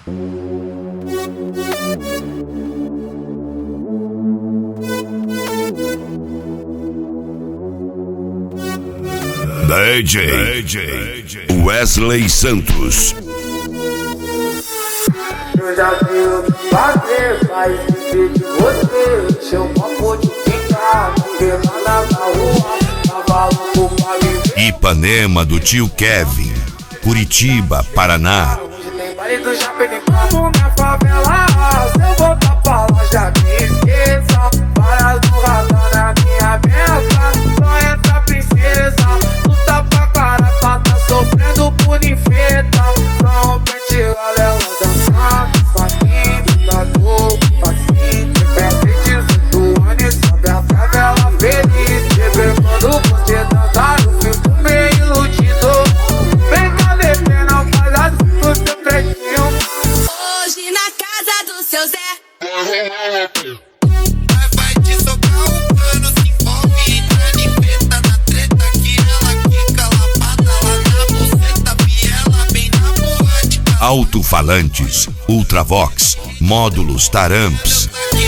DJ Wesley Santos. Eu já vi o que fazer, faz viver de você. Seu papo de ficar, queimada na rua, cavalo por pra viver. Ipanema do tio Kevin, Curitiba, Paraná. Hoje tem baile do Japão como minha favela. Se eu voltar pra lá, já me esqueça. Para do radar na minha mesa, só entra princesa. Luta pra cara, tá sofrendo por infeta. Não pente ela dançando, faquinha, tá dor, facinho. Perde 18 anos, sobe a favela feliz. Bebê, quando você dançar, eu fico meio iludido. Vem cá, bebê, não faz assim com seu pretinho. Hoje na casa do seu Zé. Vai te socar um pano, se envolve, entra em feta na treta que ela quica lapada lá na buceta, biela bem na boate. Alto-falantes, Ultravox, módulos Taramps.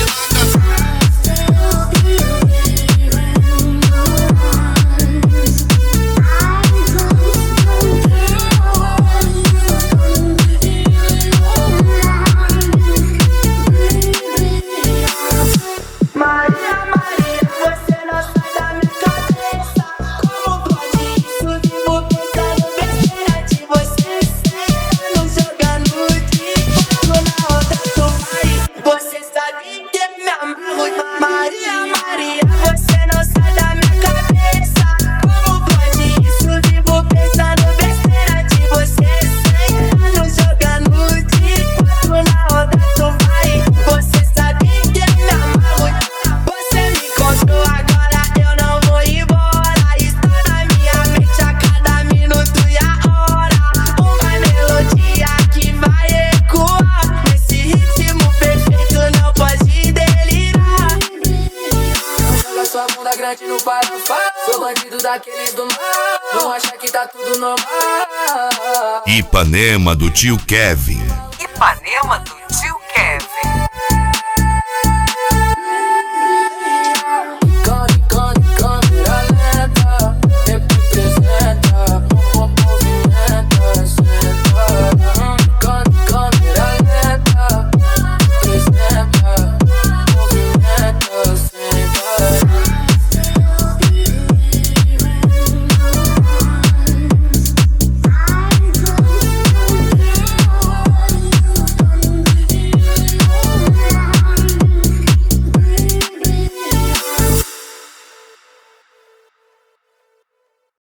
No Paraná, sou bandido daqueles do mar. Não acha que tá tudo normal. Ipanema do tio Kevin. Ipanema do tio Kevin.